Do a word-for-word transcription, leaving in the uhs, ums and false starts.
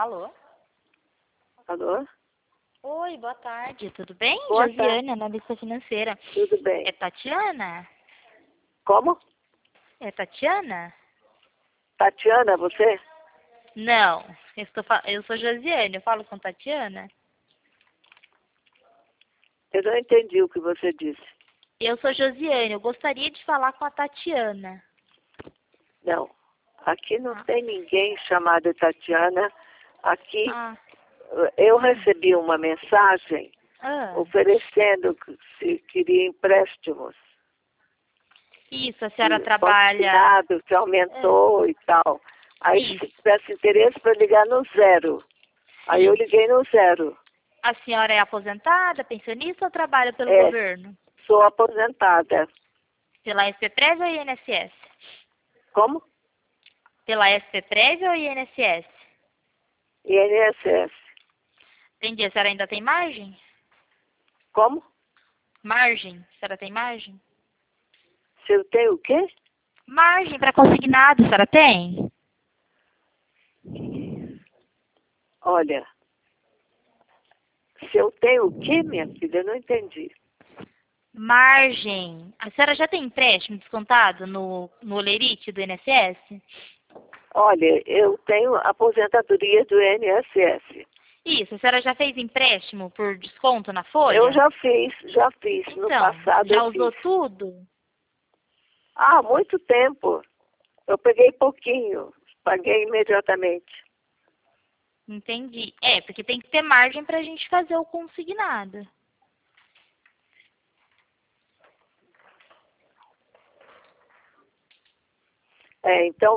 Alô? Alô? Oi, boa tarde, tudo bem? Boa Josiane, analista financeira. Tudo bem. É Tatiana? Como? É Tatiana? Tatiana, você? Não, eu, estou fa- eu sou Josiane, eu falo com Tatiana? Eu não entendi o que você disse. Eu sou Josiane, eu gostaria de falar com a Tatiana. Não. Aqui não Ah, tem ninguém chamado Tatiana. Aqui ah, eu recebi uma mensagem ah. oferecendo que se queria empréstimos. Isso, a senhora E trabalha... consignado, que aumentou e tal. Aí Isso, se tivesse interesse para ligar no zero. Aí eu sim. liguei no zero. A senhora é aposentada, pensionista ou trabalha pelo É, governo? sou aposentada. Pela S P Prev ou I N S S? Como? Pela S P Prev ou I N S S? I N S S. Entendi, a senhora ainda tem margem? Como? Margem? A senhora tem margem? Se eu tenho o quê? Margem para consignado, a senhora tem? Olha, se eu tenho o quê, minha filha? Eu não entendi. Margem. A senhora já tem empréstimo descontado no, no Olerite do I N S S? Olha, eu tenho aposentadoria do I N S S. Isso, a senhora já fez empréstimo por desconto na folha? Eu já fiz, já fiz. No Então, passado já eu usou fiz. tudo? Ah, há muito tempo. Eu peguei pouquinho, paguei imediatamente. Entendi. É, porque tem que ter margem para a gente fazer o consignado. É, então